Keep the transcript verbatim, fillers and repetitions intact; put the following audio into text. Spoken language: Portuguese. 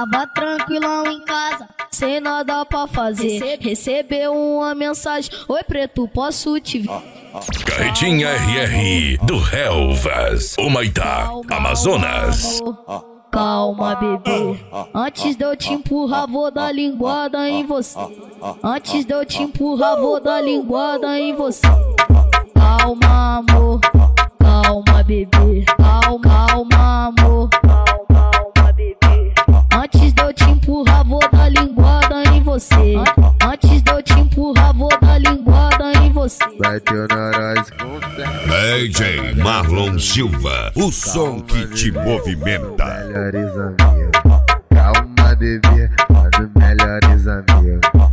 Tava tranquilão em casa, sem nada pra fazer. Recebeu uma mensagem: oi preto, posso te ver? Carretinha R R do Relvas, Humaitá, Amazonas. Calma, bebê, antes de eu te empurrar vou dar linguada em você. Antes de eu te empurrar vou dar linguada em você. Calma, amor, calma, bebê. Calma, calma, amor, calma, bebê. Antes de eu te empurrar vou dar linguada em você. Antes de eu te empurrar vou dar linguada em você. Bateu na nós com D J Marlon Silva, o som que te movimenta. melhores amigos. Calma, bebê, mano, melhores amigos.